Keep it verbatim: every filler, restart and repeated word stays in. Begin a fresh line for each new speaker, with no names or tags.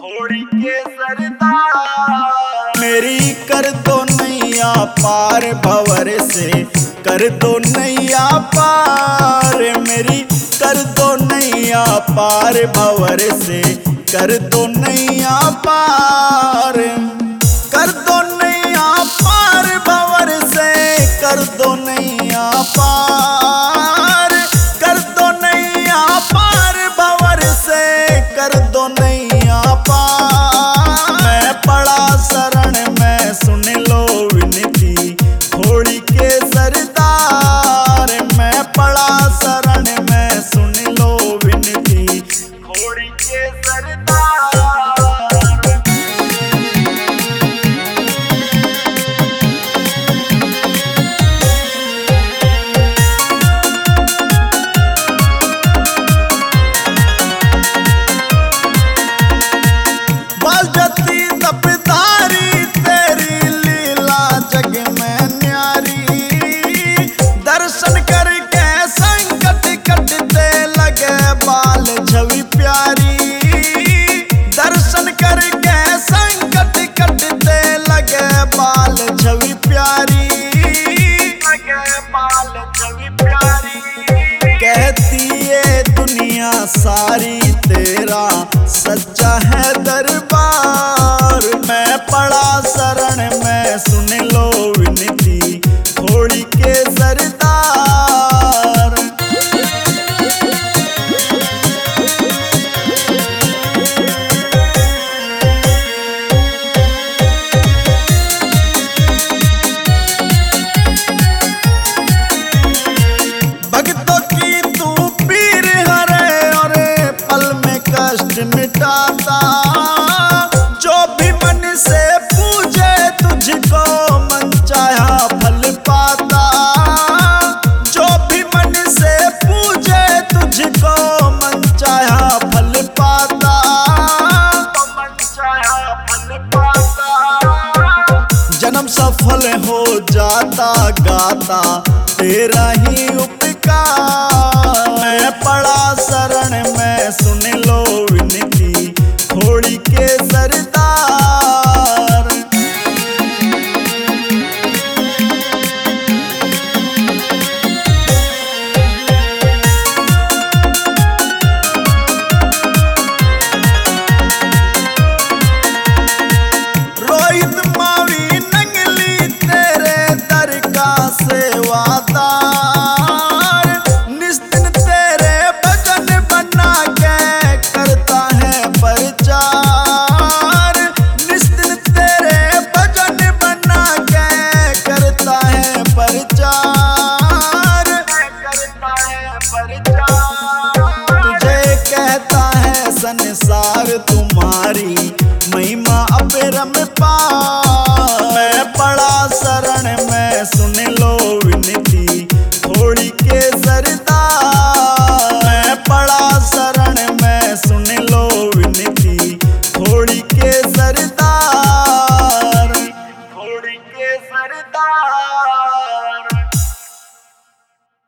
घोड़ी के सरदार। मेरी कर दो नैया पार भंवर से, कर दो नैया पार। मेरी कर दो नैया पार भंवर से, कर दो नैया पार। कर दो नैया पार भंवर से, कर दो नैया पार। कर दो नैया पार भंवर से, कर दो नैया पार। मैं पड़ा शरण में सुन लो विनती घोड़ी के सरदार। मैं पड़ा शरण में सुन लो विनती घोड़ी के सरदार। दर्शन करके संकट कटते लगे बाल छवि प्यारी। दर्शन करके संकट कटते लगे बाल छवि प्यारी। लगे बाल छवि प्यारी। कहती है दुनिया सारी तेरा सच्चा है दरबार। मैं पड़ा शरण में सुन लो विनती घोड़ी के सरदार। भक्तों की तू पीर हरे और पल में कष्ट मिटाता। जो भी मन से पूजे तुझको मन चाहा फल पाता। जो भी मन से पूजे तुझको मन चाहा फल पाता। मन चाहा फल पाता। जन्म सफल हो जाता गाता तेरा ही उपकार। मैं पड़ा शरण में सुन लो विनती घोड़ी के सरदार। रोहित मावी नंगली तेरे दर का सेवादार। निस्दिन तेरे भजन बना के करता है प्रचार। निस्दिन तेरे भजन बना के करता है प्रचार। करता है प्रचार। तुझे कहता है संसार तुम्हारी महिमा अपरंपार।